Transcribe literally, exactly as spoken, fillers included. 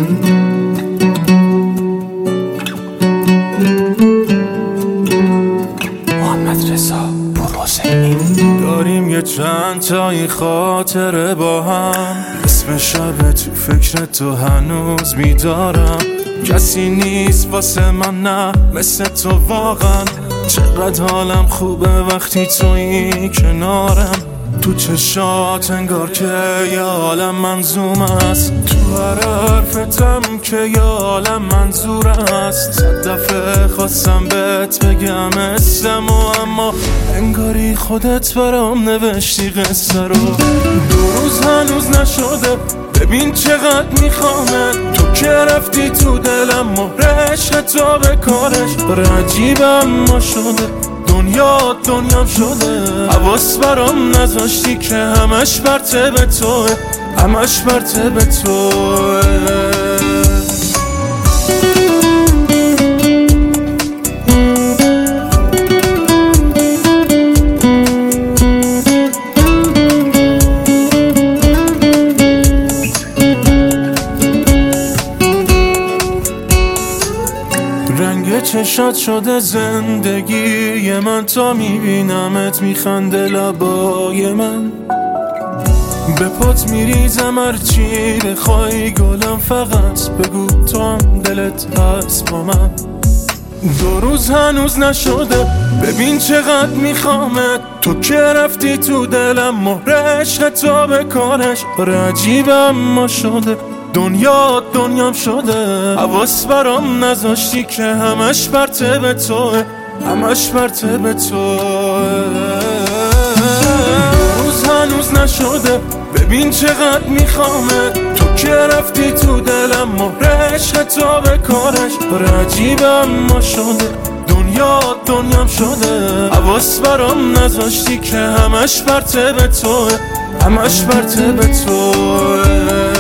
داریم یه چند تایی خاطره با هم، اسم شب تو فکر تو هنوز میدارم. کسی نیست واسه من نه مثل تو واقعا. چقدر حالم خوبه وقتی تویی کنارم. تو چشات انگار که یه عالم منظوم است، تو هر حرفتم که یه عالم منظور است. صد دفعه خواستم بهت بگم اسم و اما انگاری خودت برام نوشتی قصه رو. دو روز هنوز نشده ببین چقدر میخوامه، تو که رفتی تو دلم مهر عشق تا به کارش. عجیبم ما شده دنیا دنیام شده، حواس برام نذاشتی که همش برته به توه، همش برته به توه. رنگ چشات شده زندگی من، تا میبینمت میخنده لبای من. به پات میریزم هرچی بخوای گلم، فقط بگو تو هم دلت هست با من. دو روز هنوز نشده ببین چقدر میخوامت، تو که رفتی تو دلم مهر عشق تا به کارش. عجیبم ما شده دنیا دنیام شده، حواس برام نذاشتی که همش برته به توه، همش برته به توه. روز هنوز نشده ببین چقدر میخوامت، تو که رفتی تو دلم مهر عشق تا به کارش. عجیبم ما شده دنیا دنیام شده، حواس برام نذاشتی که همش برته به توه، همش برته به توه.